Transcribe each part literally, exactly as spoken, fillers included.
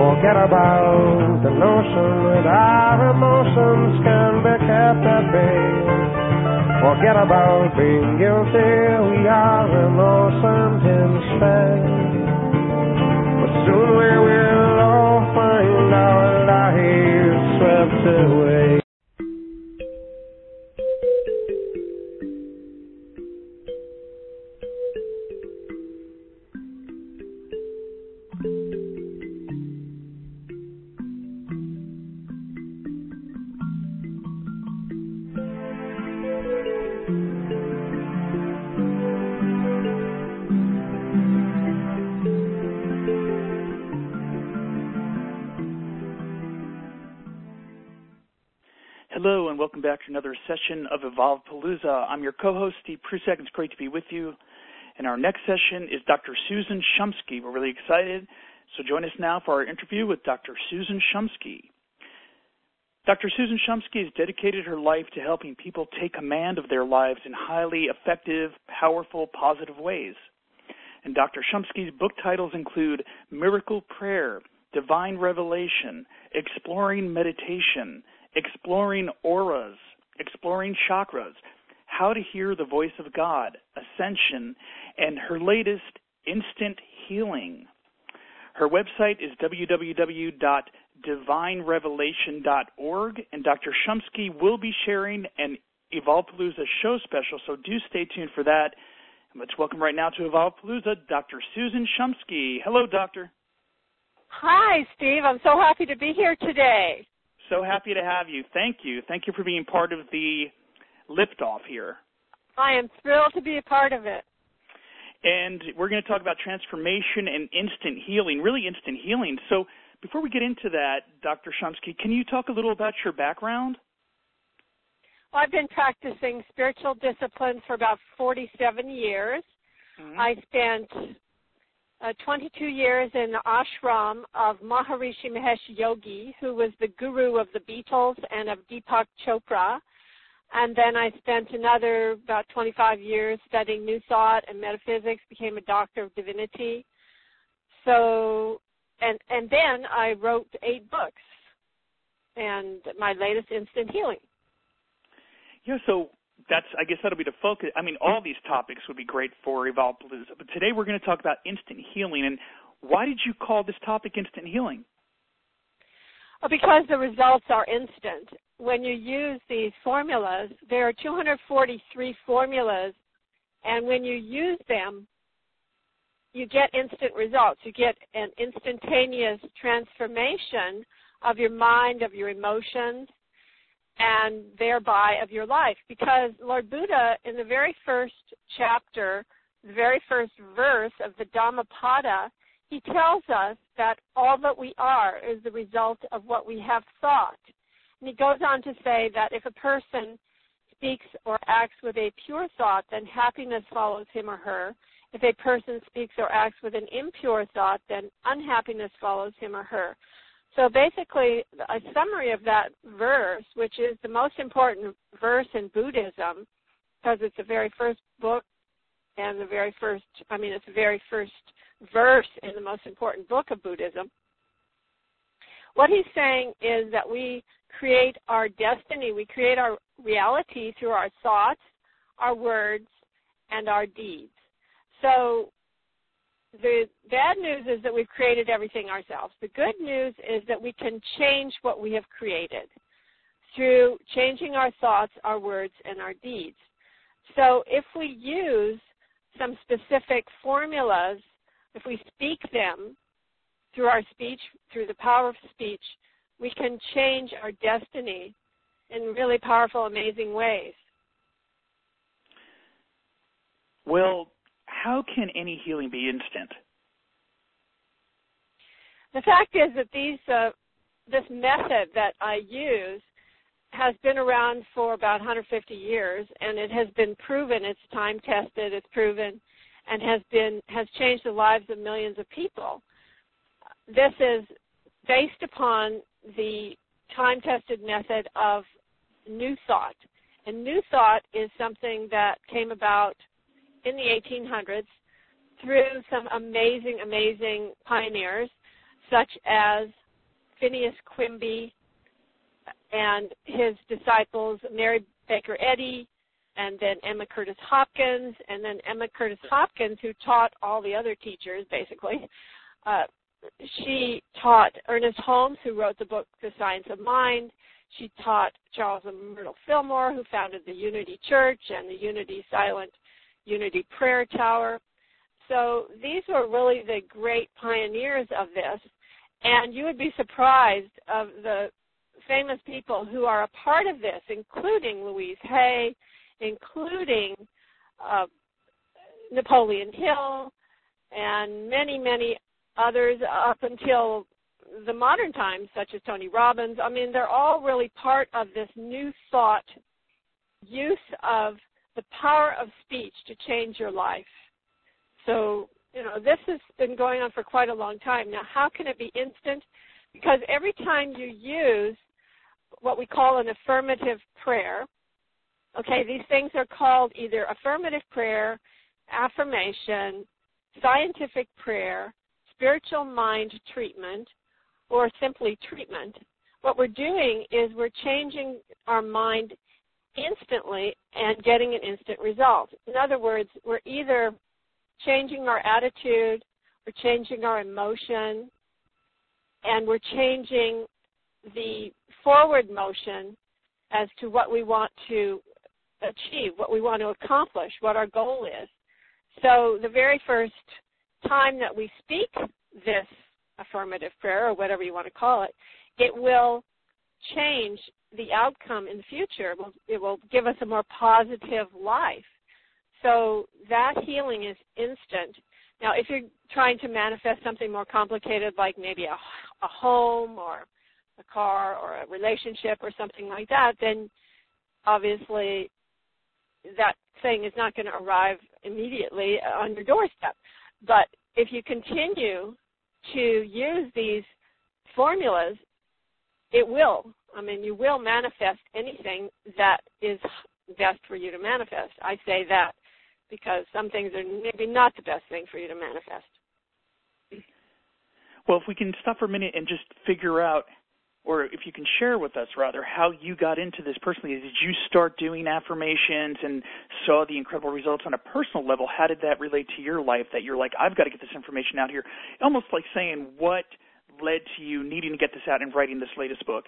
Forget about the notion that our emotions can be kept at bay. Forget about being guilty, we are innocent instead. But soon we will all find our lives swept away. Hello and welcome back to another session of Evolvepalooza. I'm your co-host, Steve Prusek. It's great to be with you. And our next session is Doctor Susan Shumsky. We're really excited. So join us now for our interview with Doctor Susan Shumsky. Doctor Susan Shumsky has dedicated her life to helping people take command of their lives in highly effective, powerful, positive ways. And Doctor Shumsky's book titles include Miracle Prayer, Divine Revelation, Exploring Meditation, Exploring Auras, Exploring Chakras, How to Hear the Voice of God, Ascension, and her latest, Instant Healing. Her website is w w w dot divine revelation dot org, and Doctor Shumsky will be sharing an Evolvepalooza show special, so do stay tuned for that. And let's welcome right now to Evolvepalooza, Doctor Susan Shumsky. Hello, Doctor. Hi, Steve. I'm so happy to be here today. So happy to have you. Thank you. Thank you for being part of the liftoff here. I am thrilled to be a part of it. And we're going to talk about transformation and instant healing, really instant healing. So before we get into that, Doctor Shumsky, can you talk a little about your background? Well, I've been practicing spiritual disciplines for about forty-seven years. Mm-hmm. I spent Uh, twenty-two years in the ashram of Maharishi Mahesh Yogi, who was the guru of the Beatles and of Deepak Chopra. And then I spent another about twenty-five years studying New Thought and metaphysics, became a doctor of divinity. So, and, and then I wrote eight books, and my latest, Instant Healing. Yeah, so That's, I guess that'll be the focus. I mean, all these topics would be great for Evolvepalooza, but today we're going to talk about instant healing. And why did you call this topic instant healing? Well, because the results are instant. When you use these formulas, there are two hundred forty-three formulas, and when you use them, you get instant results. You get an instantaneous transformation of your mind, of your emotions, and thereby of your life. Because Lord Buddha, in the very first chapter, the very first verse of the Dhammapada, he tells us that all that we are is the result of what we have thought. And he goes on to say that if a person speaks or acts with a pure thought, then happiness follows him or her. If a person speaks or acts with an impure thought, then unhappiness follows him or her. So basically, a summary of that verse, which is the most important verse in Buddhism, because it's the very first book and the very first, I mean, it's the very first verse in the most important book of Buddhism. What he's saying is that we create our destiny, we create our reality through our thoughts, our words, and our deeds. So the bad news is that we've created everything ourselves. The good news is that we can change what we have created through changing our thoughts, our words, and our deeds. So if we use some specific formulas, if we speak them through our speech, through the power of speech, we can change our destiny in really powerful, amazing ways. Well, how can any healing be instant? The fact is that these, uh, this method that I use has been around for about one hundred fifty years, and it has been proven, it's time-tested, it's proven, and has been has changed the lives of millions of people. This is based upon the time-tested method of New Thought. And New Thought is something that came about in the eighteen hundreds through some amazing, amazing pioneers, such as Phineas Quimby and his disciples, Mary Baker Eddy, and then Emma Curtis Hopkins, and then Emma Curtis Hopkins, who taught all the other teachers, basically. Uh, she taught Ernest Holmes, who wrote the book The Science of Mind. She taught Charles and Myrtle Fillmore, who founded the Unity Church and the Unity Silent Unity Prayer Tower. So these were really the great pioneers of this. And you would be surprised of the famous people who are a part of this, including Louise Hay, including uh, Napoleon Hill, and many, many others up until the modern times, such as Tony Robbins. I mean, they're all really part of this new thought use of the power of speech to change your life. So, you know, this has been going on for quite a long time. Now, how can it be instant? Because every time you use what we call an affirmative prayer, okay, these things are called either affirmative prayer, affirmation, scientific prayer, spiritual mind treatment, or simply treatment. What we're doing is we're changing our mind instantly and getting an instant result. In other words, we're either changing our attitude, we're changing our emotion, and we're changing the forward motion as to what we want to achieve, what we want to accomplish, what our goal is. So the very first time that we speak this affirmative prayer, or whatever you want to call it, it will change the outcome in the future. It will, it will give us a more positive life. So that healing is instant. Now, if you're trying to manifest something more complicated, like maybe a, a home or a car or a relationship or something like that, then obviously that thing is not going to arrive immediately on your doorstep. But if you continue to use these formulas, it will. I mean, you will manifest anything that is best for you to manifest. I say that because some things are maybe not the best thing for you to manifest. Well, if we can stop for a minute and just figure out, or if you can share with us, rather, how you got into this personally. Did you start doing affirmations and saw the incredible results on a personal level? How did that relate to your life, that you're like, I've got to get this information out here? Almost like saying, what led to you needing to get this out and writing this latest book?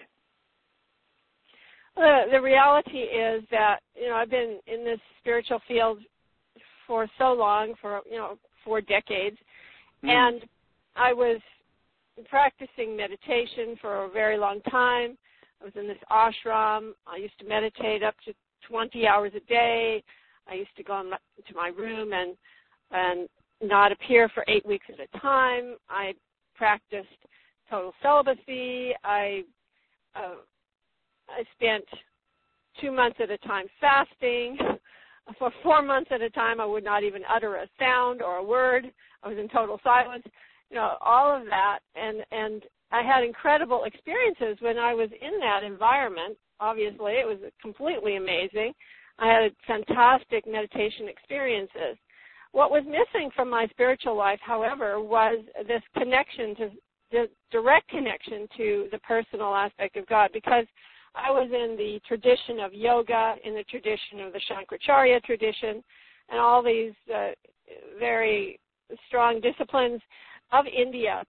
Uh, the reality is that, you know, I've been in this spiritual field for so long, for, you know, four decades, mm. and I was practicing meditation for a very long time. I was in this ashram. I used to meditate up to twenty hours a day. I used to go into my room and and not appear for eight weeks at a time. I practiced total celibacy. I uh, I spent two months at a time fasting. For four months at a time, I would not even utter a sound or a word. I was in total silence. You know, all of that, and, and I had incredible experiences when I was in that environment. Obviously, it was completely amazing. I had fantastic meditation experiences. What was missing from my spiritual life, however, was this connection, to the direct connection to the personal aspect of God, because I was in the tradition of yoga, in the tradition of the Shankaracharya tradition, and all these uh, very strong disciplines of India,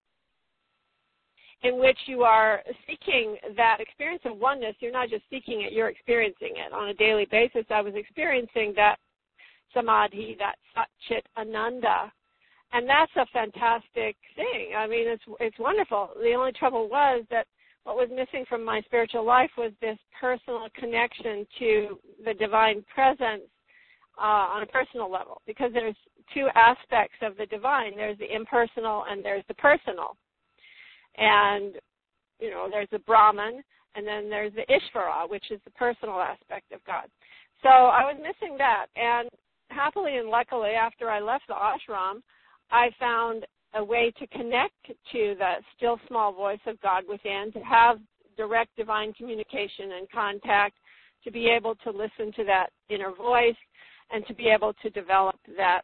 in which you are seeking that experience of oneness. You're not just seeking it, you're experiencing it on a daily basis. I was experiencing that samadhi, that Sat-Chit Ananda, and that's a fantastic thing. I mean, it's it's wonderful. The only trouble was that what was missing from my spiritual life was this personal connection to the divine presence uh, on a personal level, because there's two aspects of the divine. There's the impersonal and there's the personal. And, you know, there's the Brahman, and then there's the Ishvara, which is the personal aspect of God. So I was missing that. And happily and luckily, after I left the ashram, I found a way to connect to the still small voice of God within, to have direct divine communication and contact, to be able to listen to that inner voice, and to be able to develop that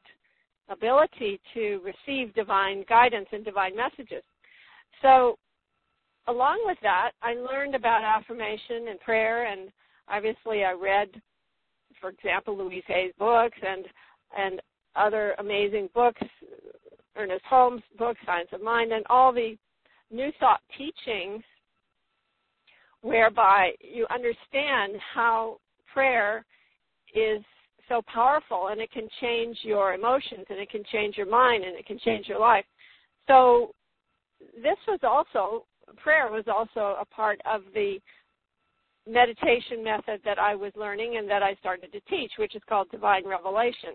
ability to receive divine guidance and divine messages. So along with that, I learned about affirmation and prayer, and obviously I read, for example, Louise Hay's books and and other amazing books, Ernest Holmes' book, Science of Mind, and all the New Thought teachings whereby you understand how prayer is so powerful, and it can change your emotions, and it can change your mind, and it can change your life. So this was also, prayer was also a part of the meditation method that I was learning and that I started to teach, which is called Divine Revelation.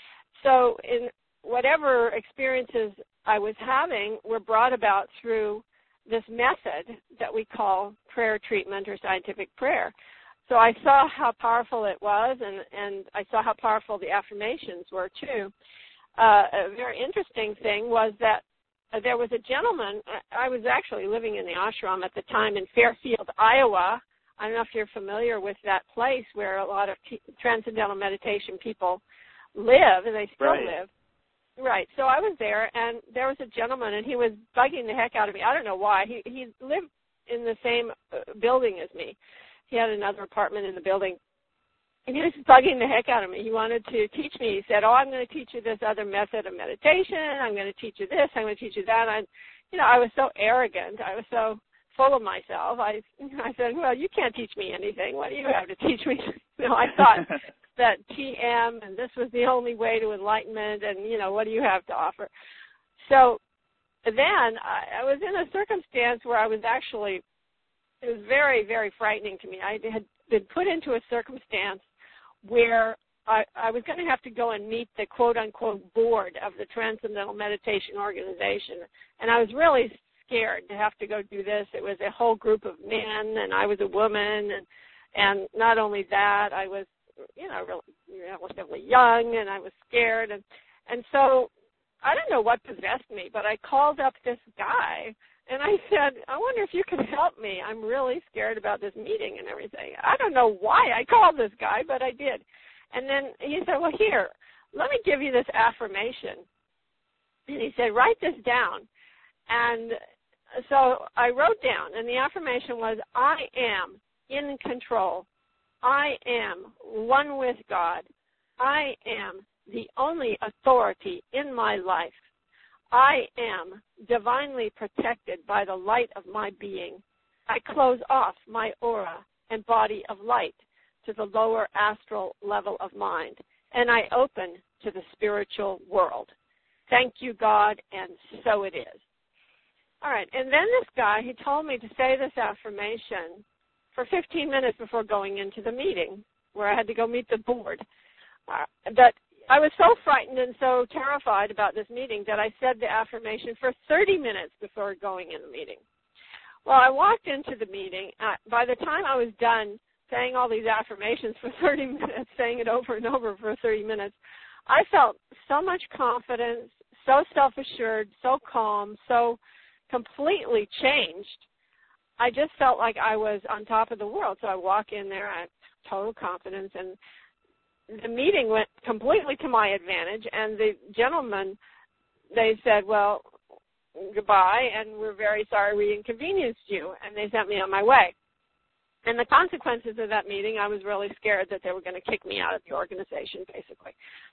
So in whatever experiences I was having were brought about through this method that we call prayer treatment or scientific prayer. So I saw how powerful it was, and, and I saw how powerful the affirmations were, too. Uh, a very interesting thing was that uh, there was a gentleman, I, I was actually living in the ashram at the time in Fairfield, Iowa. I don't know if you're familiar with that place where a lot of t- transcendental meditation people live, and they still right. live. Right. So I was there, and there was a gentleman, and he was bugging the heck out of me. I don't know why. He he lived in the same uh, building as me. He had another apartment in the building, and he was bugging the heck out of me. He wanted to teach me. He said, oh, I'm going to teach you this other method of meditation. I'm going to teach you this. I'm going to teach you that. And, you know, I was so arrogant. I was so full of myself. I, I said, well, you can't teach me anything. What do you have to teach me? You know, I thought that T M and this was the only way to enlightenment, and, you know, what do you have to offer? So then I, I was in a circumstance where I was actually, it was very, very frightening to me. I had been put into a circumstance where I, I was going to have to go and meet the quote-unquote board of the Transcendental Meditation Organization, and I was really scared to have to go do this. It was a whole group of men, and I was a woman, and, and not only that, I was, you know, really, relatively young, and I was scared, and and so I don't know what possessed me, but I called up this guy, and I said, I wonder if you could help me. I'm really scared about this meeting and everything. I don't know why I called this guy, but I did. And then he said, well, here, let me give you this affirmation. And he said, write this down. And so I wrote down, and the affirmation was, I am in control. I am one with God. I am the only authority in my life. I am divinely protected by the light of my being. I close off my aura and body of light to the lower astral level of mind, and I open to the spiritual world. Thank you, God, and so it is. All right, and then this guy, he told me to say this affirmation for fifteen minutes before going into the meeting, where I had to go meet the board. Uh, that I was so frightened and so terrified about this meeting that I said the affirmation for thirty minutes before going in the meeting. Well, I walked into the meeting. Uh, by the time I was done saying all these affirmations for thirty minutes, saying it over and over for thirty minutes, I felt so much confidence, so self-assured, so calm, so completely changed. I just felt like I was on top of the world. So I walk in there, I have total confidence, and the meeting went completely to my advantage, and the gentlemen, they said, well, goodbye, and we're very sorry we inconvenienced you, and they sent me on my way. And the consequences of that meeting, I was really scared that they were going to kick me out of the organization, basically.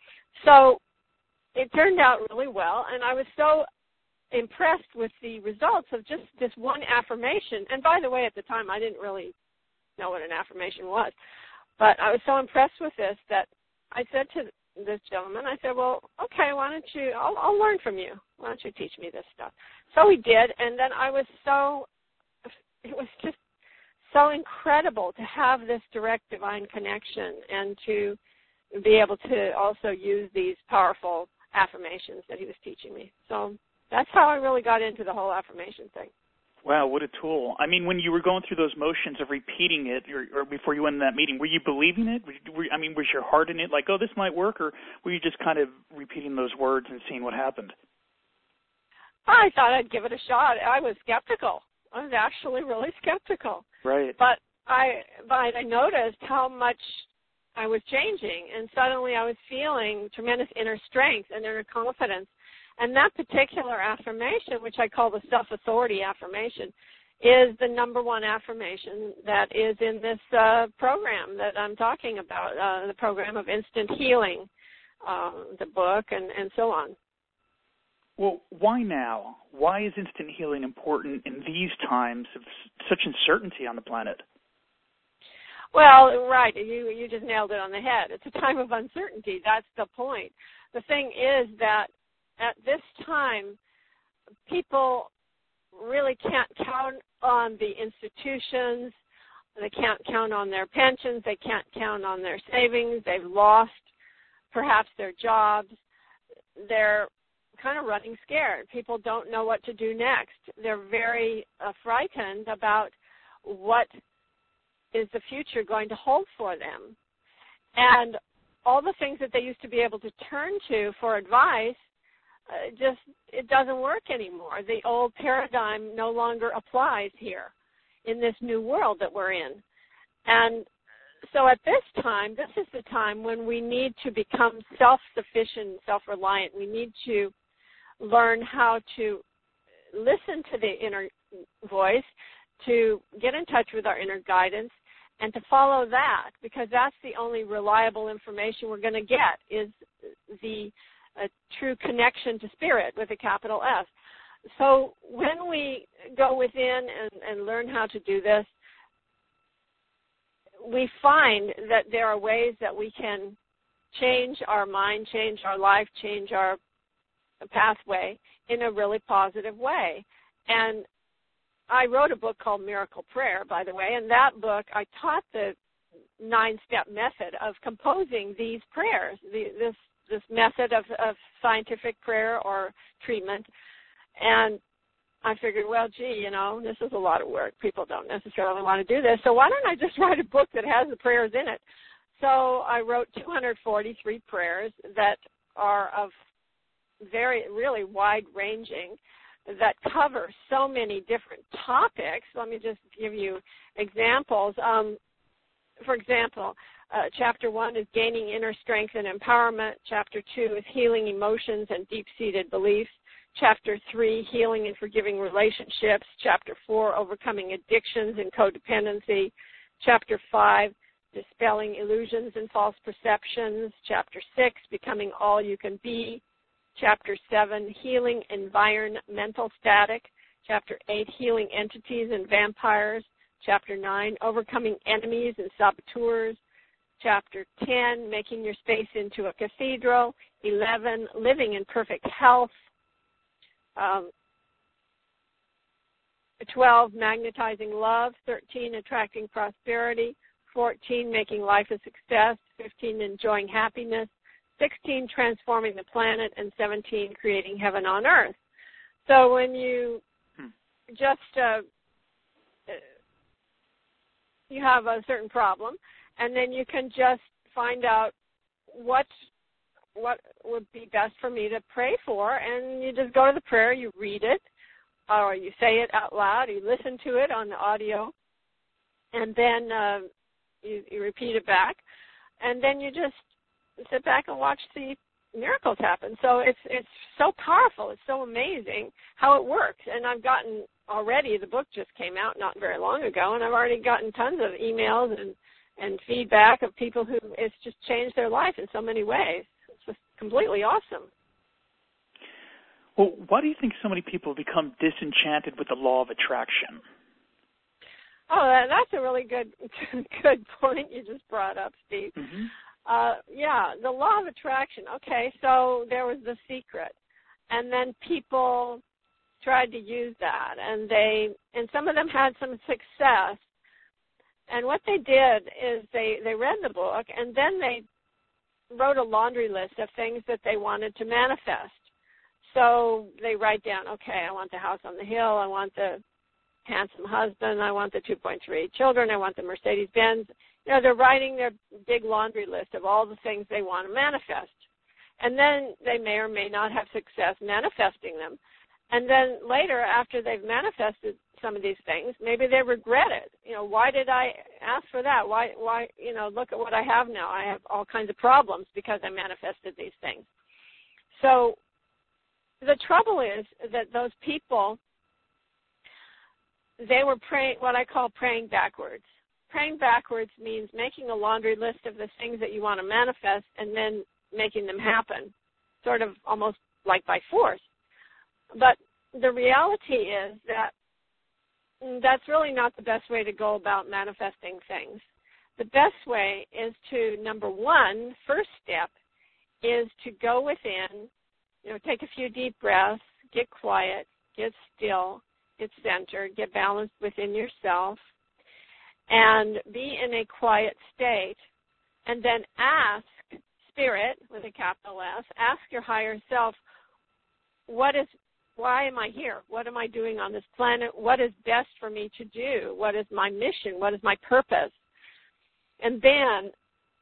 So it turned out really well, and I was so impressed with the results of just this one affirmation. And by the way, at the time, I didn't really know what an affirmation was. But I was so impressed with this that I said to this gentleman, I said, well, okay, why don't you, I'll, I'll learn from you. Why don't you teach me this stuff? So he did, and then I was so, it was just so incredible to have this direct divine connection and to be able to also use these powerful affirmations that he was teaching me. So that's how I really got into the whole affirmation thing. Wow, what a tool. I mean, when you were going through those motions of repeating it, or, or before you went in that meeting, were you believing it? Were you, were, I mean, was your heart in it, like, oh, this might work, or were you just kind of repeating those words and seeing what happened? I thought I'd give it a shot. I was skeptical. I was actually really skeptical. Right. But I, but I noticed how much I was changing, and suddenly I was feeling tremendous inner strength and inner confidence. And that particular affirmation, which I call the self-authority affirmation, is the number one affirmation that is in this uh, program that I'm talking about, uh, the program of instant healing, uh, the book, and, and so on. Well, why now? Why is instant healing important in these times of such uncertainty on the planet? Well, right. You you just nailed it on the head. It's a time of uncertainty. That's the point. The thing is that at this time, people really can't count on the institutions. They can't count on their pensions. They can't count on their savings. They've lost perhaps their jobs. They're kind of running scared. People don't know what to do next. They're very uh, frightened about what is the future going to hold for them. And all the things that they used to be able to turn to for advice, uh, just, it doesn't work anymore. The old paradigm no longer applies here in this new world that we're in. And so at this time, this is the time when we need to become self-sufficient, self-reliant. We need to learn how to listen to the inner voice, to get in touch with our inner guidance, and to follow that, because that's the only reliable information we're going to get, is the uh, true connection to spirit with a capital S. So when we go within and, and learn how to do this, we find that there are ways that we can change our mind, change our life, change our pathway in a really positive way. And I wrote a book called Miracle Prayer, by the way, and that book, I taught the nine-step method of composing these prayers, the, this this method of, of scientific prayer or treatment. And I figured, well, gee, you know, this is a lot of work. People don't necessarily want to do this, so why don't I just write a book that has the prayers in it? So I wrote two hundred forty-three prayers that are of very, really wide-ranging, that cover so many different topics. Let me just give you examples. Um, for example, uh, chapter one is gaining inner strength and empowerment. Chapter two is healing emotions and deep-seated beliefs. Chapter three, healing and forgiving relationships. Chapter four, overcoming addictions and codependency. Chapter five, dispelling illusions and false perceptions. Chapter six, becoming all you can be. Chapter seven, healing environmental static. Chapter eight, healing entities and vampires. Chapter nine, overcoming enemies and saboteurs. Chapter ten, making your space into a cathedral. eleven, living in perfect health. Um, twelve, magnetizing love. thirteen, attracting prosperity. fourteen, making life a success. fifteen, enjoying happiness. sixteen, transforming the planet, and seventeen, creating heaven on earth. So when you hmm. just, uh, you have a certain problem, and then you can just find out what what would be best for me to pray for, and you just go to the prayer, you read it, or you say it out loud, you listen to it on the audio, and then uh, you, you repeat it back, and then you just sit back and watch the miracles happen. So it's it's so powerful. It's so amazing how it works. And I've gotten already, the book just came out not very long ago, and I've already gotten tons of emails and, and feedback of people who it's just changed their life in so many ways. It's just completely awesome. Well, why do you think so many people become disenchanted with the law of attraction? Oh, that's a really good good point you just brought up, Steve. Mm-hmm. Uh, yeah, the law of attraction. Okay, so there was The Secret, and then people tried to use that, and they and some of them had some success. And what they did is they, they read the book, and then they wrote a laundry list of things that they wanted to manifest. So they write down, okay, I want the house on the hill, I want the handsome husband, I want the two point three children, I want the Mercedes-Benz. You know, they're writing their big laundry list of all the things they want to manifest. And then they may or may not have success manifesting them. And then later, after they've manifested some of these things, maybe they regret it. You know, why did I ask for that? Why, why, you know, look at what I have now. I have all kinds of problems because I manifested these things. So the trouble is that those people, they were praying, what I call praying backwards. Praying backwards means making a laundry list of the things that you want to manifest and then making them happen, sort of almost like by force. But the reality is that that's really not the best way to go about manifesting things. The best way is to, number one, first step, is to go within, you know, take a few deep breaths, get quiet, get still, get centered, get balanced within yourself, and be in a quiet state, and then ask Spirit, with a capital S, ask your higher self, what is, why am I here? What am I doing on this planet? What is best for me to do? What is my mission? What is my purpose? And then,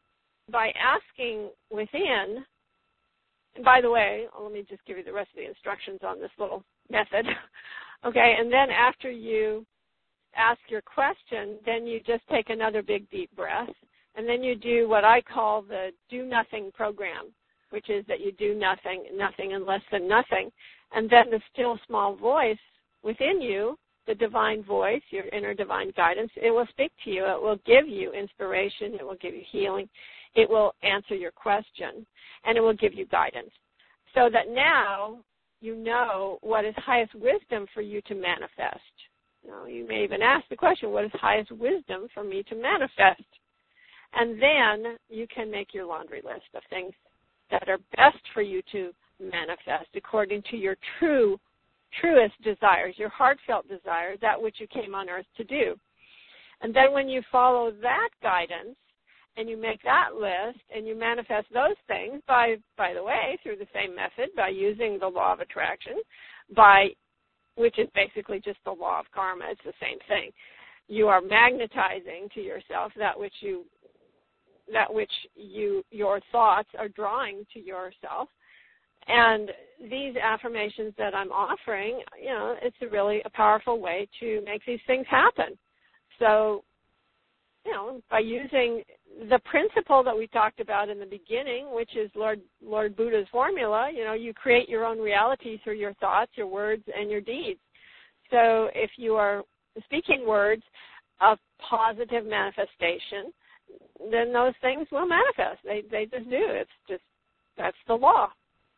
by asking within, and by the way, let me just give you the rest of the instructions on this little method. Okay, and then after you ask your question, then you just take another big deep breath, and then you do what I call the do nothing program, which is that you do nothing, nothing and less than nothing. And then the still small voice within you, the divine voice, your inner divine guidance, it will speak to you. It will give you inspiration. It will give you healing. It will answer your question, and it will give you guidance. So that now you know what is highest wisdom for you to manifest. You know, you may even ask the question, what is highest wisdom for me to manifest? And then you can make your laundry list of things that are best for you to manifest according to your true, truest desires, your heartfelt desires, that which you came on earth to do. And then when you follow that guidance and you make that list and you manifest those things, by, by the way, through the same method, by using the law of attraction, by which is basically just the law of karma. It's the same thing. You are magnetizing to yourself that which you, that which you, your thoughts are drawing to yourself. And these affirmations that I'm offering, you know, it's a really a powerful way to make these things happen. So, you know, by using the principle that we talked about in the beginning, which is Lord Lord Buddha's formula, you know, you create your own reality through your thoughts, your words, and your deeds. So if you are speaking words of positive manifestation, then those things will manifest. They they just do. It's just, that's the law.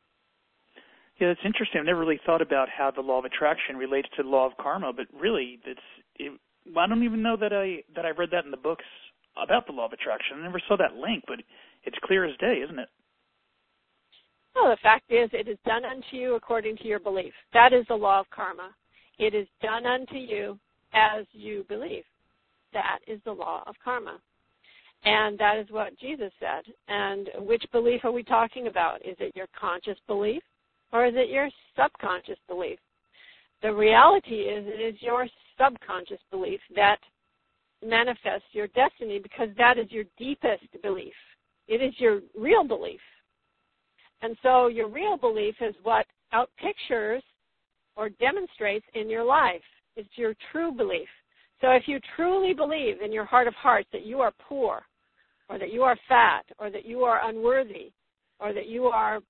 Yeah, that's interesting. I've never really thought about how the law of attraction relates to the law of karma, but really, it's. It, well, I don't even know that I that I read that in the books about the law of attraction. I never saw that link, but it's clear as day, isn't it? Well, the fact is, it is done unto you according to your belief. That is the law of karma. It is done unto you as you believe. That is the law of karma. And that is what Jesus said. And which belief are we talking about? Is it your conscious belief or is it your subconscious belief? The reality is it is your subconscious belief that manifests your destiny, because that is your deepest belief. It is your real belief. And so your real belief is what outpictures or demonstrates in your life. It's your true belief. So if you truly believe in your heart of hearts that you are poor, or that you are fat, or that you are unworthy, or that you are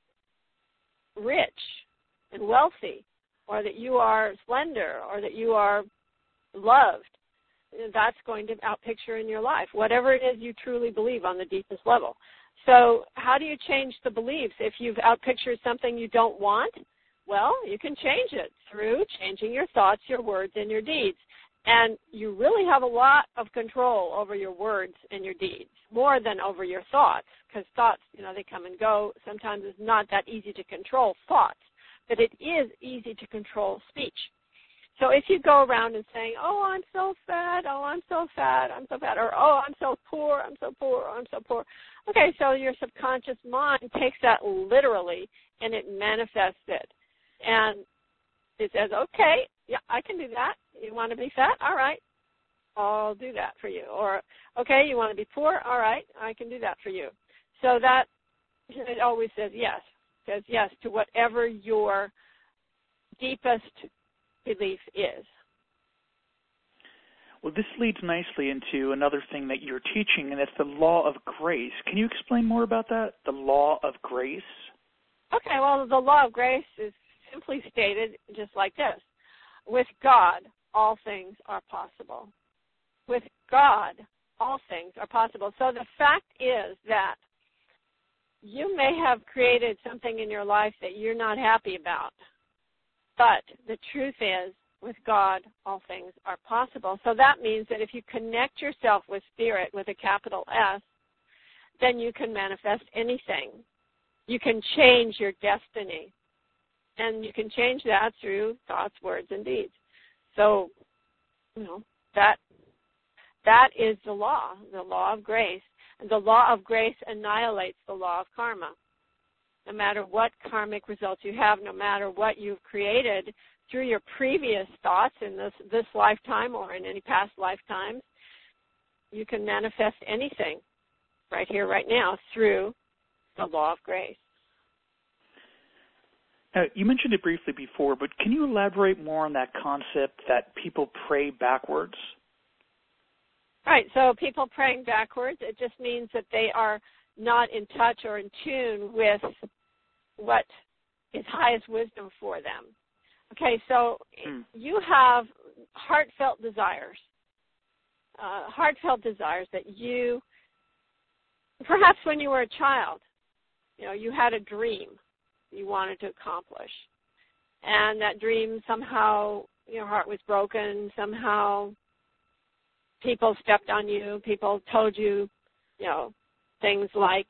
rich and wealthy, or that you are slender, or that you are loved, that's going to outpicture in your life, whatever it is you truly believe on the deepest level. So how do you change the beliefs? If you've outpictured something you don't want, well, you can change it through changing your thoughts, your words, and your deeds. And you really have a lot of control over your words and your deeds, more than over your thoughts, because thoughts, you know, they come and go. Sometimes it's not that easy to control thoughts, but it is easy to control speech. So if you go around and saying, oh, I'm so fat, oh, I'm so fat, I'm so fat, or oh, I'm so poor, I'm so poor, I'm so poor. Okay, so your subconscious mind takes that literally and it manifests it. And it says, okay, yeah, I can do that. You want to be fat? All right, I'll do that for you. Or, okay, you want to be poor? All right, I can do that for you. So that, it always says yes. It says yes to whatever your deepest belief is. Well, this leads nicely into another thing that you're teaching, and that's the law of grace. Can you explain more about that, the law of grace? Okay, well, the law of grace is simply stated just like this. With God, all things are possible. With God, all things are possible. So the fact is that you may have created something in your life that you're not happy about, but the truth is, with God, all things are possible. So that means that if you connect yourself with Spirit with a capital S, then you can manifest anything. You can change your destiny. And you can change that through thoughts, words, and deeds. So, you know, that that is the law, the law of grace. And the law of grace annihilates the law of karma. No matter what karmic results you have, no matter what you've created through your previous thoughts in this, this lifetime or in any past lifetimes, you can manifest anything right here, right now, through the law of grace. Now, you mentioned it briefly before, but can you elaborate more on that concept that people pray backwards? Right, so people praying backwards, it just means that they are not in touch or in tune with what is highest wisdom for them. Okay, so hmm. you have heartfelt desires, uh, heartfelt desires that you, perhaps when you were a child, you know, you had a dream you wanted to accomplish. And that dream, somehow your heart was broken, somehow people stepped on you, people told you, you know, things like,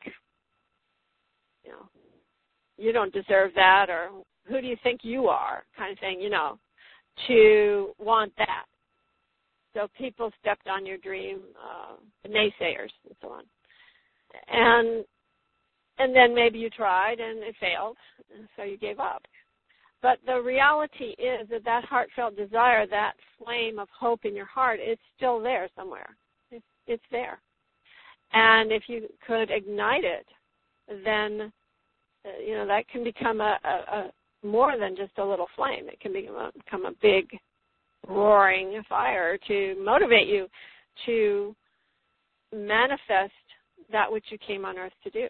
you know, you don't deserve that, or who do you think you are, kind of thing, you know, to want that. So people stepped on your dream, uh, the naysayers and so on. And and then maybe you tried and it failed, and so you gave up. But the reality is that that heartfelt desire, that flame of hope in your heart, it's still there somewhere. It's, it's there. And if you could ignite it, then, uh, you know, that can become a, a, a more than just a little flame. It can become a, become a big, roaring fire to motivate you to manifest that which you came on earth to do.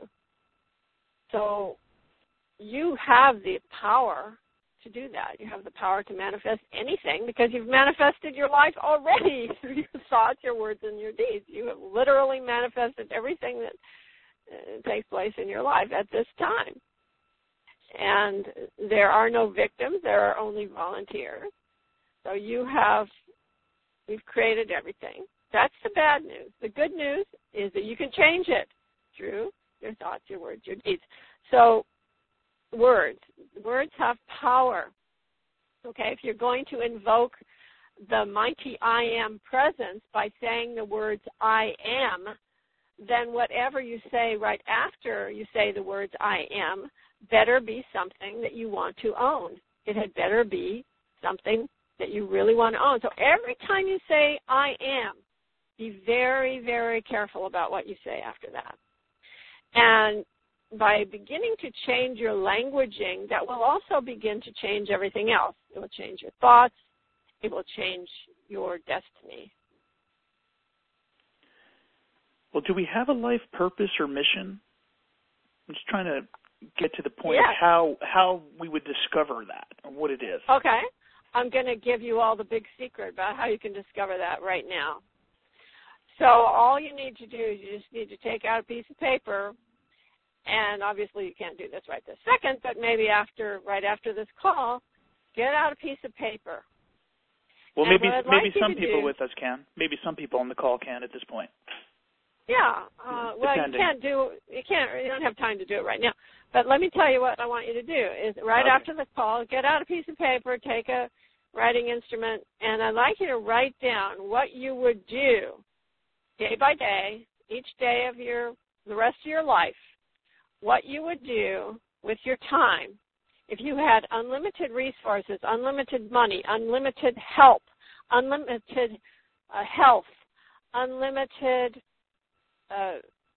So you have the power to do that. You have the power to manifest anything because you've manifested your life already through your thoughts, your words, and your deeds. You have literally manifested everything that uh, takes place in your life at this time. And there are no victims. There are only volunteers. So you have, you've created everything. That's the bad news. The good news is that you can change it through your thoughts, your words, your deeds. So words. Words have power. Okay, if you're going to invoke the mighty I am presence by saying the words I am, then whatever you say right after you say the words I am better be something that you want to own. It had better be something that you really want to own. So every time you say I am, be very, very careful about what you say after that. And by beginning to change your languaging, that will also begin to change everything else. It will change your thoughts. It will change your destiny. Well, do we have a life purpose or mission? I'm just trying to get to the point yes. of how, how we would discover that or what it is. Okay. I'm going to give you all the big secret about how you can discover that right now. So all you need to do is you just need to take out a piece of paper, and obviously you can't do this right this second, but maybe after, right after this call, get out a piece of paper. Well, and maybe maybe like some people do, with us can. Maybe some people on the call can at this point. Yeah. Uh, well, Depending. you can't do. You can't. You don't have time to do it right now. But let me tell you what I want you to do is right okay. after the call, get out a piece of paper, take a writing instrument, and I'd like you to write down what you would do day by day, each day of your the rest of your life, what you would do with your time if you had unlimited resources, unlimited money, unlimited help, unlimited uh, health, unlimited uh,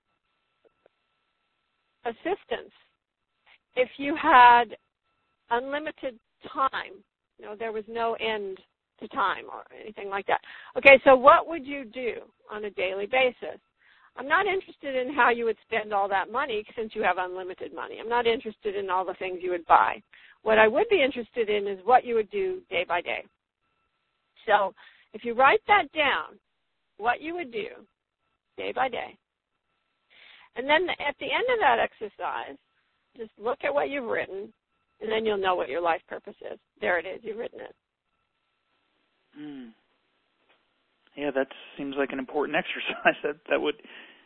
assistance. If you had unlimited time, you know, there was no end to time or anything like that. Okay, so what would you do on a daily basis? I'm not interested in how you would spend all that money since you have unlimited money. I'm not interested in all the things you would buy. What I would be interested in is what you would do day by day. So if you write that down, what you would do day by day, and then at the end of that exercise, just look at what you've written, and then you'll know what your life purpose is. There it is. You've written it. Mm. Yeah, that seems like an important exercise. That that would.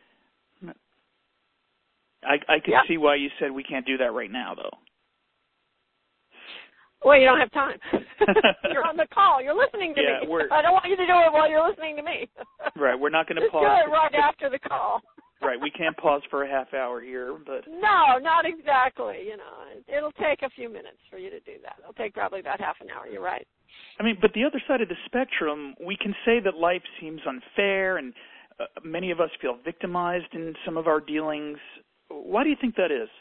I I could yeah. see why you said we can't do that right now, though. Well, you don't have time. You're on the call. You're listening to yeah, me. We're, I don't want you to do it while you're listening to me. Right. We're not going to Just pause. do it right after the call. Right. We can't pause for a half hour here, but. No, not exactly. You know, it'll take a few minutes for you to do that. It'll take probably about half an hour. You're right. I mean, but the other side of the spectrum, we can say that life seems unfair, and uh, many of us feel victimized in some of our dealings. Why do you think that is?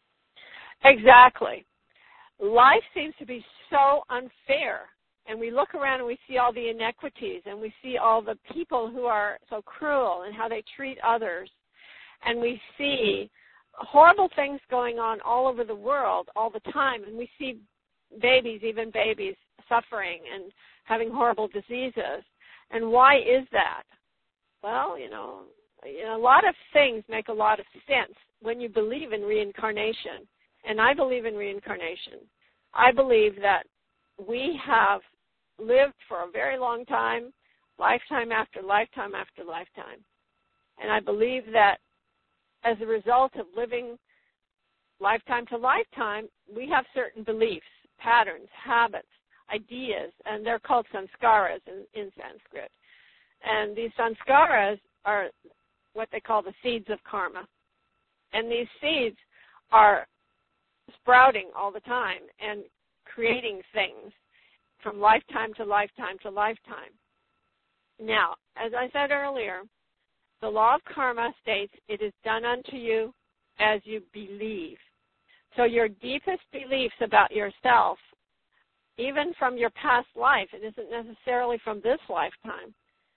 Exactly. Life seems to be so unfair, and we look around and we see all the inequities, and we see all the people who are so cruel and how they treat others, and we see horrible things going on all over the world all the time, and we see babies, even babies, suffering and having horrible diseases. And why is that? Well, you know, you know, a lot of things make a lot of sense when you believe in reincarnation. And I believe in reincarnation. I believe that we have lived for a very long time, lifetime after lifetime after lifetime. And I believe that as a result of living lifetime to lifetime, we have certain beliefs, patterns, habits, ideas, and they're called sanskaras in, in Sanskrit. And these sanskaras are what they call the seeds of karma. And these seeds are sprouting all the time and creating things from lifetime to lifetime to lifetime. Now, as I said earlier, the law of karma states it is done unto you as you believe. So your deepest beliefs about yourself, even from your past life, it isn't necessarily from this lifetime,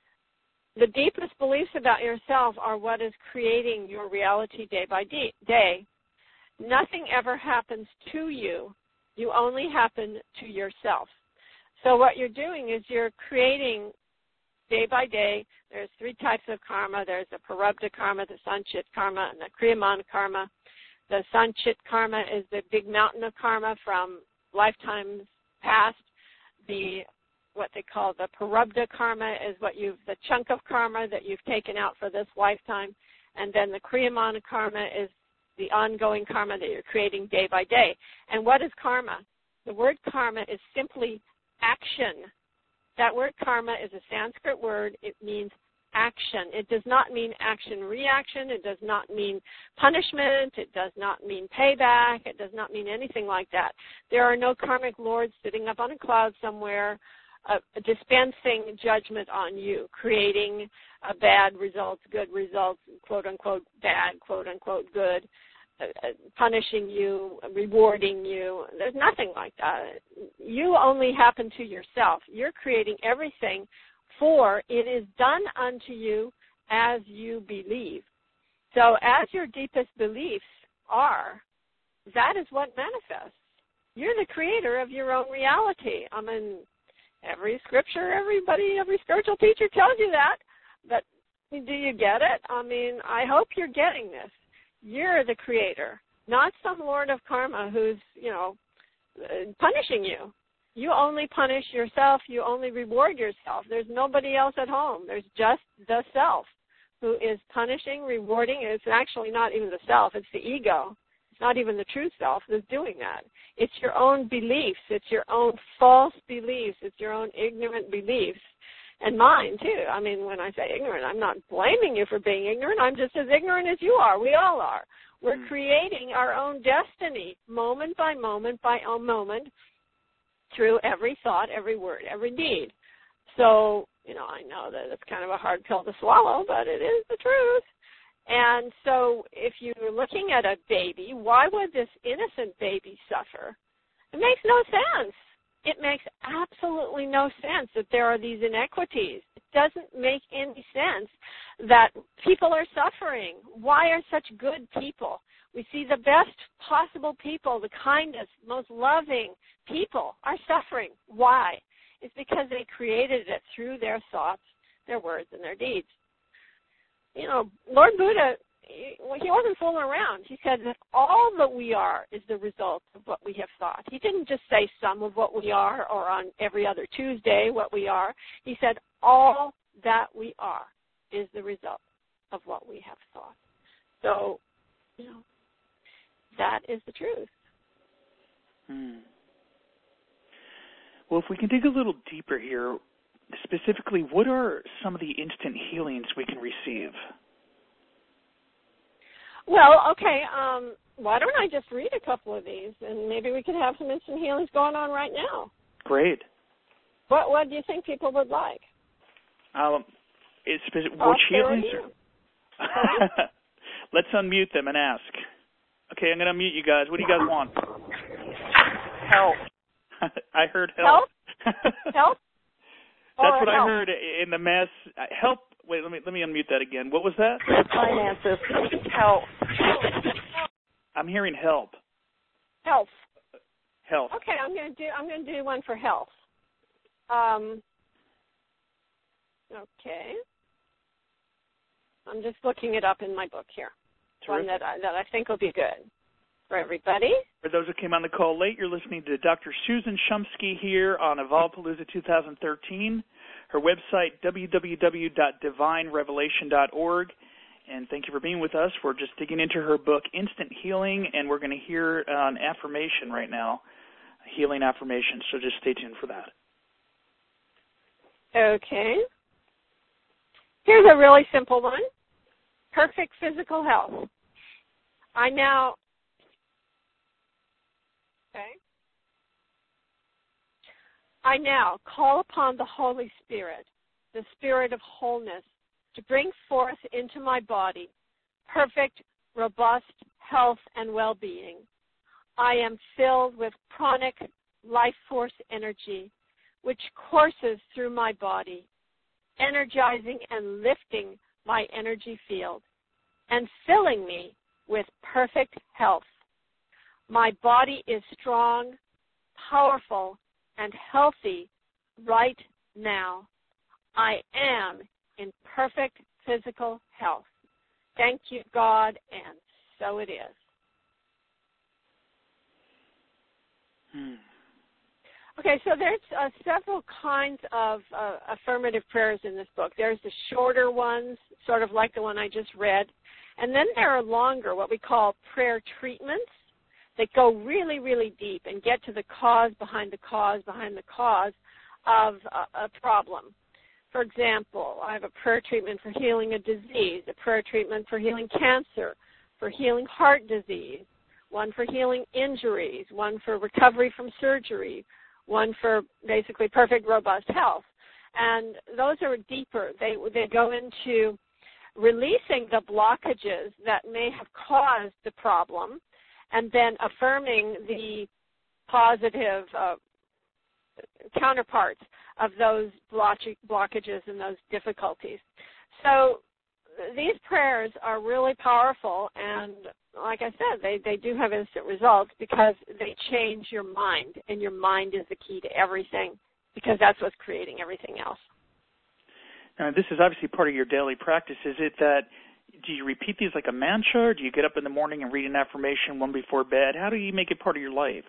the deepest beliefs about yourself are what is creating your reality day by day. Nothing ever happens to you. You only happen to yourself. So what you're doing is you're creating day by day. There's three types of karma. There's the Prarabdha karma, the Sanchit karma, and the Kriyamana karma. The Sanchit karma is the big mountain of karma from lifetimes past. The what they call the Prarabdha karma is what you've the chunk of karma that you've taken out for this lifetime. And then the Kriyamana karma is the ongoing karma that you're creating day by day. And what is karma? The word karma is simply action. That word karma is a Sanskrit word. It means action. It does not mean action-reaction. It does not mean punishment. It does not mean payback. It does not mean anything like that. There are no karmic lords sitting up on a cloud somewhere uh, dispensing judgment on you, creating uh, bad results, good results, quote-unquote bad, quote-unquote good, uh, uh, punishing you, rewarding you. There's nothing like that. You only happen to yourself. You're creating everything, for it is done unto you as you believe. So as your deepest beliefs are, that is what manifests. You're the creator of your own reality. I mean, every scripture, everybody, every spiritual teacher tells you that, but do you get it? I mean, I hope you're getting this. You're the creator, not some lord of karma who's, you know, punishing you. You only punish yourself. You only reward yourself. There's nobody else at home. There's just the self who is punishing, rewarding. It's actually not even the self. It's the ego. It's not even the true self that's doing that. It's your own beliefs. It's your own false beliefs. It's your own ignorant beliefs. And mine, too. I mean, when I say ignorant, I'm not blaming you for being ignorant. I'm just as ignorant as you are. We all are. We're mm. creating our own destiny moment by moment by moment through every thought, every word, every deed. So, you know, I know that it's kind of a hard pill to swallow, but it is the truth. And so if you're looking at a baby, why would this innocent baby suffer? It makes no sense. It makes absolutely no sense that there are these inequities. It doesn't make any sense that people are suffering. Why are such good people? We see the best possible people, the kindest, most loving people are suffering. Why? is because they created it through their thoughts, their words, and their deeds. You know, Lord Buddha, he wasn't fooling around. He said that all that we are is the result of what we have thought. He didn't just say some of what we are or on every other Tuesday what we are. He said all that we are is the result of what we have thought. So, you know, that is the truth. Hmm. Well, if we can dig a little deeper here, specifically, what are some of the instant healings we can receive? Well, okay, um, why don't I just read a couple of these, and maybe we could have some instant healings going on right now. Great. What What do you think people would like? Um, it's which healings? Let's unmute them and ask. Okay, I'm going to unmute you guys. What do you guys want? Help. I heard help. Help? Help? That's or what help. I heard in the mass. Help. Wait, let me let me unmute that again. What was that? Finances. Help. I'm hearing help. Health. Health. Okay, I'm going to do I'm going to do one for health. Um. Okay. I'm just looking it up in my book here. Terrific. One that I, that I think will be good for everybody. For those who came on the call late, you're listening to Doctor Susan Shumsky here on Evolvepalooza two thousand thirteen. Her website, w w w dot divine revelation dot org. And thank you for being with us. We're just digging into her book, Instant Healing, and we're going to hear an affirmation right now, a healing affirmation. So just stay tuned for that. Okay. Here's a really simple one. Perfect physical health. I now, okay. I now call upon the Holy Spirit, the Spirit of wholeness, to bring forth into my body perfect, robust health and well-being. I am filled with pranic life force energy, which courses through my body, energizing and lifting my energy field and filling me with perfect health. My body is strong, powerful, and healthy right now. I am in perfect physical health. Thank you, God, and so it is. Hmm. Okay, so there's uh, several kinds of uh, affirmative prayers in this book. There's the shorter ones, sort of like the one I just read, and then there are longer, what we call prayer treatments, that go really, really deep and get to the cause behind the cause behind the cause of a, a problem. For example, I have a prayer treatment for healing a disease, a prayer treatment for healing cancer, for healing heart disease, one for healing injuries, one for recovery from surgery, one for basically perfect, robust health. And those are deeper. They they go into releasing the blockages that may have caused the problem and then affirming the positive uh, counterparts of those blockages and those difficulties. So these prayers are really powerful, and like I said, they, they do have instant results because they change your mind, and your mind is the key to everything because that's what's creating everything else. Now, this is obviously part of your daily practice. Is it that, do you repeat these like a mantra, or do you get up in the morning and read an affirmation one before bed? How do you make it part of your life?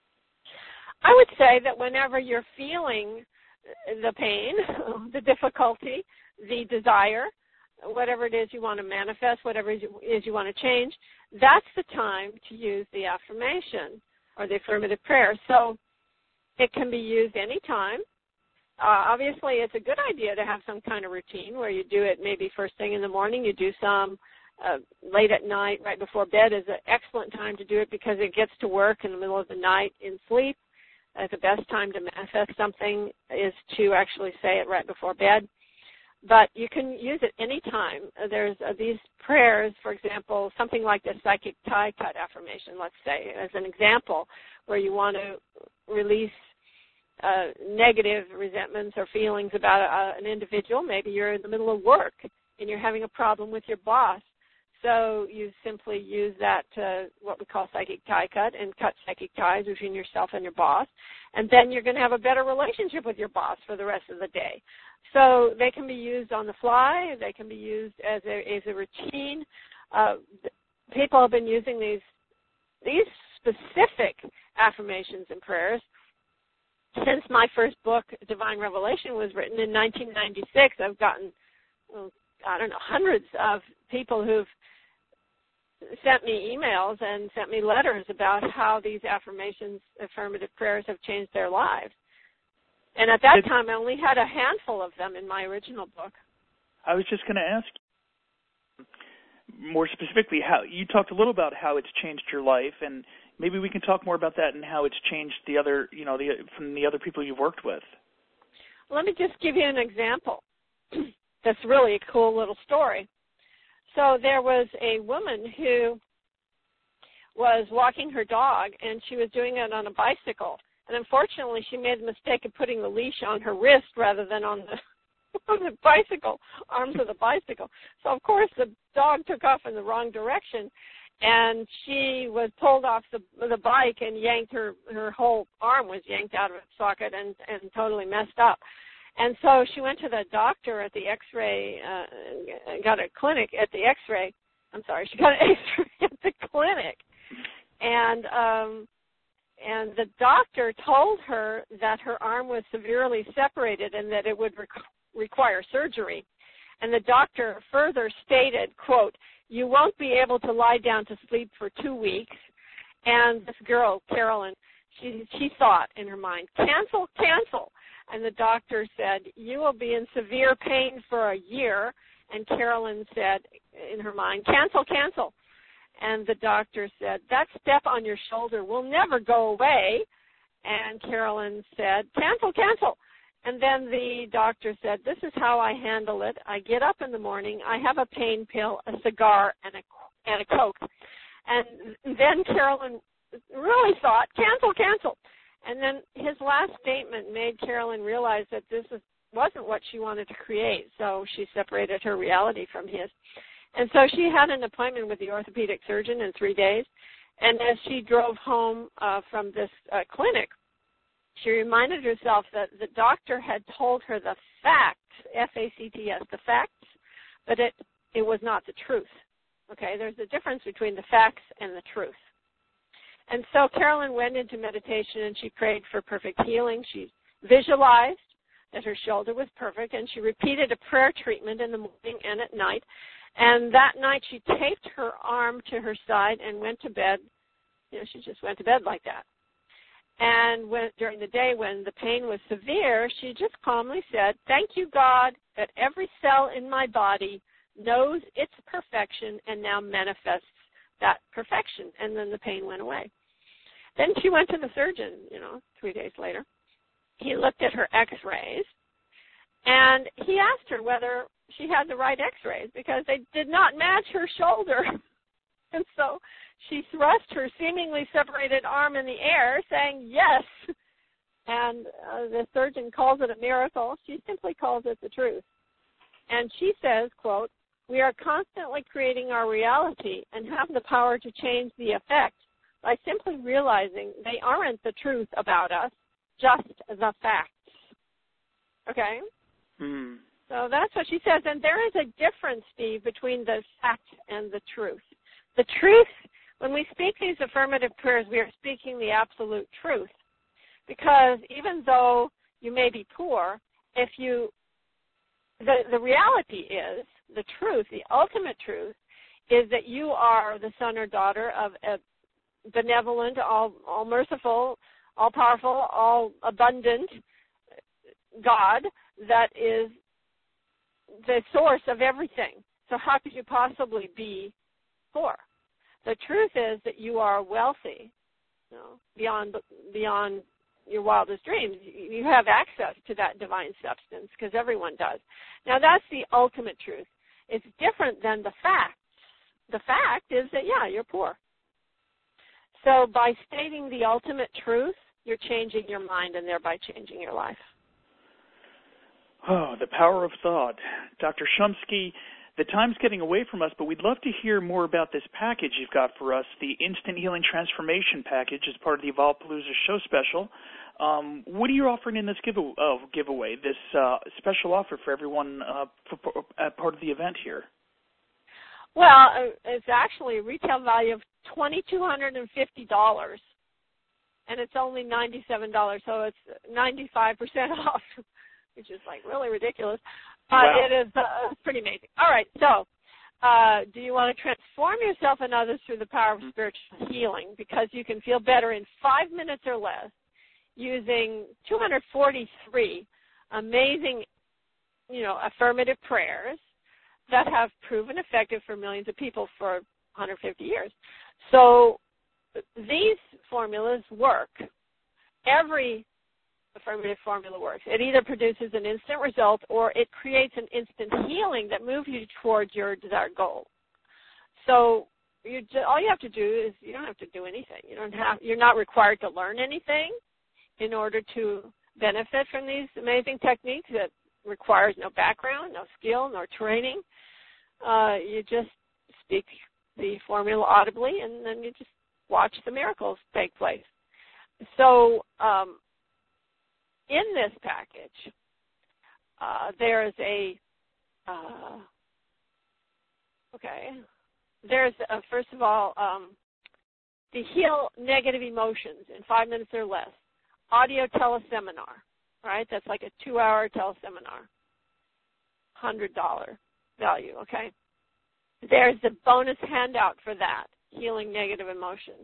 I would say that whenever you're feeling the pain, the difficulty, the desire, whatever it is you want to manifest, whatever it is you want to change, that's the time to use the affirmation or the affirmative prayer. So it can be used anytime. Uh, obviously, it's a good idea to have some kind of routine where you do it maybe first thing in the morning, you do some uh, late at night, right before bed is an excellent time to do it because it gets to work in the middle of the night in sleep. Uh, the best time to manifest something is to actually say it right before bed. But you can use it any time. Uh, there's uh, these prayers, for example, something like the psychic tie cut affirmation, let's say, as an example, where you want to release uh, negative resentments or feelings about uh, an individual. Maybe you're in the middle of work and you're having a problem with your boss. So you simply use that to what we call psychic tie cut and cut psychic ties between yourself and your boss. And then you're going to have a better relationship with your boss for the rest of the day. So they can be used on the fly. They can be used as a, as a routine. Uh, people have been using these these specific affirmations and prayers since my first book, Divine Revelation, was written in nineteen ninety-six. I've gotten, well, I don't know, hundreds of people who've sent me emails and sent me letters about how these affirmations, affirmative prayers have changed their lives. And at that time, I only had a handful of them in my original book. I was just going to ask you more specifically, how you talked a little about how it's changed your life, and maybe we can talk more about that and how it's changed the other, you know, the, from the other people you've worked with. Let me just give you an example. That's really a cool little story. So there was a woman who was walking her dog, and she was doing it on a bicycle. And unfortunately, she made the mistake of putting the leash on her wrist rather than on the on the bicycle, arms of the bicycle. So, of course, the dog took off in the wrong direction, and she was pulled off the the bike and yanked her, her whole arm was yanked out of its socket and, and totally messed up. And so she went to the doctor at the X-ray, uh, got a clinic at the X-ray. I'm sorry, she got an X-ray at the clinic. And um, and the doctor told her that her arm was severely separated and that it would re- require surgery. And the doctor further stated, quote, "You won't be able to lie down to sleep for two weeks. And this girl, Carolyn, she she thought in her mind, cancel, cancel. And the doctor said, you will be in severe pain for a year. And Carolyn said in her mind, cancel, cancel. And the doctor said, that step on your shoulder will never go away. And Carolyn said, cancel, cancel. And then the doctor said, this is how I handle it. I get up in the morning, I have a pain pill, a cigar, and a, and a Coke. And then Carolyn really thought, cancel, cancel. And then his last statement made Carolyn realize that this is, wasn't what she wanted to create, so she separated her reality from his. And so she had an appointment with the orthopedic surgeon in three days, and as she drove home uh, from this uh, clinic, she reminded herself that the doctor had told her the facts, F A C T S, the facts, but it, it was not the truth. Okay, there's a difference between the facts and the truth. And so Carolyn went into meditation and she prayed for perfect healing. She visualized that her shoulder was perfect, and she repeated a prayer treatment in the morning and at night. And that night she taped her arm to her side and went to bed. You know, she just went to bed like that. And when, during the day when the pain was severe, she just calmly said, thank you, God, that every cell in my body knows its perfection and now manifests that perfection. And then the pain went away. Then she went to the surgeon, you know, three days later. He looked at her x-rays, and he asked her whether she had the right x-rays because they did not match her shoulder. And so she thrust her seemingly separated arm in the air, saying yes. And uh, the surgeon calls it a miracle. She simply calls it the truth. And she says, quote, we are constantly creating our reality and have the power to change the effect by simply realizing they aren't the truth about us, just the facts. Okay? Mm. So that's what she says. And there is a difference, Steve, between the fact and the truth. The truth, when we speak these affirmative prayers, we are speaking the absolute truth. Because even though you may be poor, if you, the, the reality is, the truth, the ultimate truth, is that you are the son or daughter of a benevolent, all, all merciful, all powerful, all abundant God that is the source of everything. So how could you possibly be poor? The truth is that you are wealthy, you know, beyond beyond your wildest dreams. You have access to that divine substance because everyone does. Now that's the ultimate truth. It's different than the facts. The fact is that, yeah, you're poor. So by stating the ultimate truth, you're changing your mind and thereby changing your life. Oh, the power of thought. Doctor Shumsky, the time's getting away from us, but we'd love to hear more about this package you've got for us, the Instant Healing Transformation Package as part of the Evolve Palooza show special. Um, what are you offering in this give- uh, giveaway, this uh, special offer for everyone uh, for, for, uh, part of the event here? Well, it's actually a retail value of two thousand two hundred fifty dollars, and it's only ninety-seven dollars, so it's ninety-five percent off, which is like really ridiculous. Uh, wow. It is uh, pretty amazing. All right, so uh, do you want to transform yourself and others through the power of spiritual healing? Because you can feel better in five minutes or less using two hundred forty-three amazing, you know, affirmative prayers that have proven effective for millions of people for one hundred fifty years. So these formulas work. Every affirmative formula works. It either produces an instant result or it creates an instant healing that moves you towards your desired goal. So you just, all you have to do is you don't have to do anything. You don't have. You're not required to learn anything in order to benefit from these amazing techniques that requires no background, no skill, no training. Uh, you just speak the formula audibly, and then you just watch the miracles take place. So um, in this package, uh, there is a, uh, okay, there's, a, first of all, um, the Heal Negative Emotions in five minutes or less, audio teleseminar, right? That's like a two-hour teleseminar, one hundred dollars value, okay? There's a bonus handout for that, Healing Negative Emotions.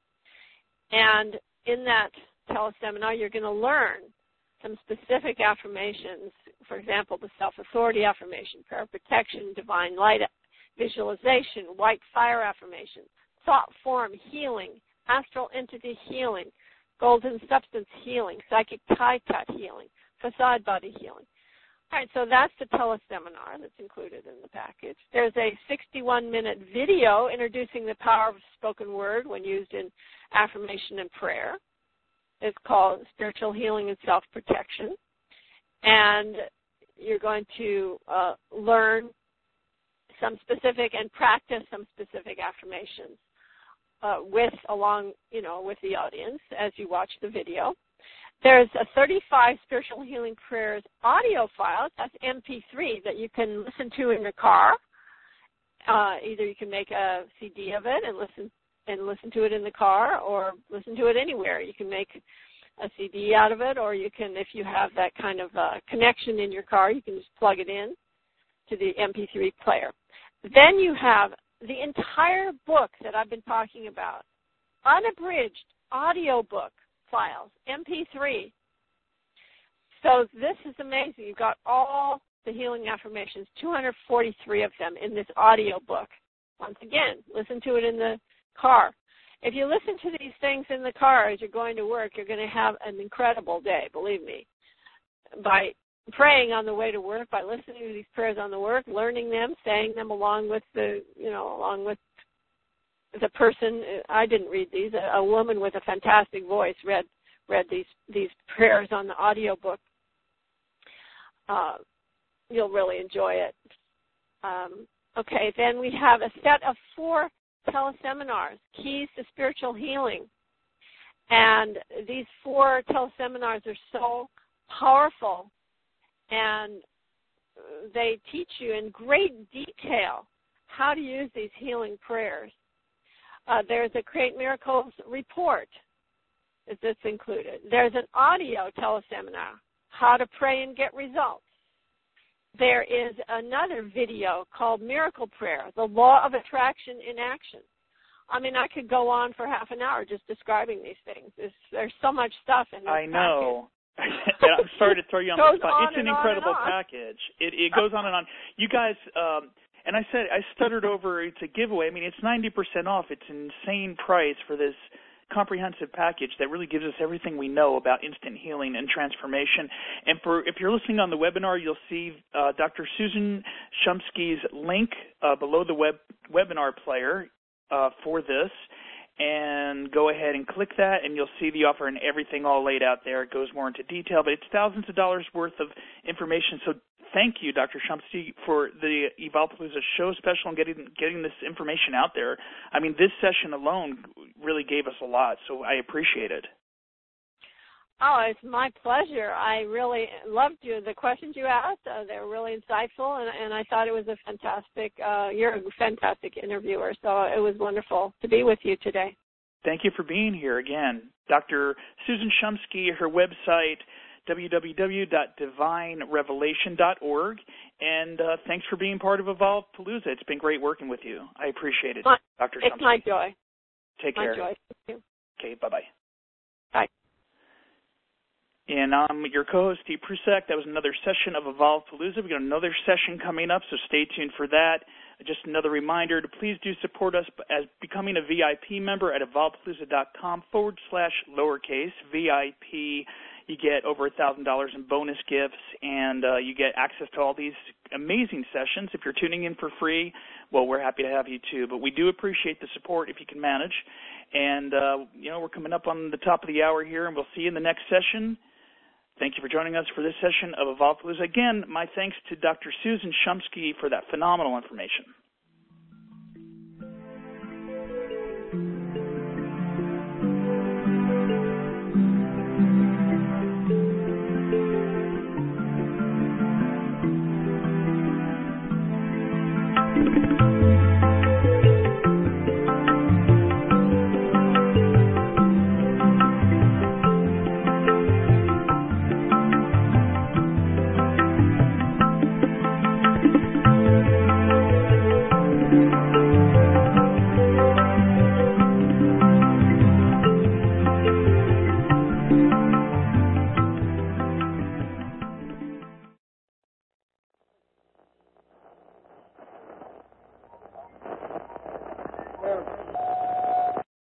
And in that teleseminar, you're going to learn some specific affirmations, for example, the self-authority affirmation, prayer protection, divine light visualization, white fire affirmation, thought form healing, astral entity healing, golden substance healing, psychic tie cut healing, facade body healing. All right, so that's the teleseminar that's included in the package. There's a sixty-one minute video introducing the power of spoken word when used in affirmation and prayer. It's called Spiritual Healing and Self-Protection. And you're going to uh, learn some specific and practice some specific affirmations uh, with, along, you know, with the audience as you watch the video. There's a thirty-five Spiritual Healing Prayers audio files, that's M P three, that you can listen to in your car. Uh, either you can make a C D of it and listen and listen to it in the car, or listen to it anywhere. You can make a C D out of it, or you can, if you have that kind of uh, connection in your car, you can just plug it in to the M P three player. Then you have the entire book that I've been talking about, unabridged audio book files, M P three. So this is amazing. You've got all the healing affirmations, two hundred forty-three of them in this audio book. Once again, listen to it in the car. If you listen to these things in the car as you're going to work, you're going to have an incredible day, believe me. By praying on the way to work, by listening to these prayers on the work, learning them, saying them along with the, you know, along with the person. I didn't read these. A, a woman with a fantastic voice read read these these prayers on the audio book. Uh, you'll really enjoy it. Um, okay, then we have a set of four teleseminars, Keys to Spiritual Healing. And these four teleseminars are so powerful, and they teach you in great detail how to use these healing prayers. Uh, there's a Create Miracles report that's included. There's an audio teleseminar, How to Pray and Get Results. There is another video called Miracle Prayer, the Law of Attraction in Action. I mean, I could go on for half an hour just describing these things. There's, there's so much stuff in this I know. I'm sorry to throw you on the spot. It's an incredible package. It, it goes on and on. You guys, um, and I said, I stuttered over it's a giveaway. I mean, it's ninety percent off. It's an insane price for this comprehensive package that really gives us everything we know about instant healing and transformation. And for if you're listening on the webinar, you'll see uh, Doctor Susan Shumsky's link uh, below the web webinar player uh, for this. And go ahead and click that, and you'll see the offer and everything all laid out there. It goes more into detail, but it's thousands of dollars worth of information. So thank you, Doctor Shumsky, for the Evolvepalooza show special and getting getting this information out there. I mean, this session alone really gave us a lot, so I appreciate it. Oh, it's my pleasure. I really loved you. The questions you asked, uh, they were really insightful, and, and I thought it was a fantastic, uh, you're a fantastic interviewer, so it was wonderful to be with you today. Thank you for being here again. Doctor Susan Shumsky, her website, w w w dot divine revelation dot org, and uh, thanks for being part of Evolvepalooza. It's been great working with you. I appreciate it, my, Doctor It's Shumsky. my joy. Take my care. Joy. Thank you. Okay, bye-bye. Bye. And I'm your co-host, Steve Prusek. That was another session of Evolvepalooza. We've got another session coming up, so stay tuned for that. Just another reminder to please do support us as becoming a V I P member at evolvepalooza.com forward slash lowercase V I P. You get over one thousand dollars in bonus gifts, and uh, you get access to all these amazing sessions. If you're tuning in for free, well, we're happy to have you too. But we do appreciate the support if you can manage. And, uh, you know, we're coming up on the top of the hour here, and we'll see you in the next session. Thank you for joining us for this session of Evolvepalooza. Again, my thanks to Doctor Susan Shumsky for that phenomenal information.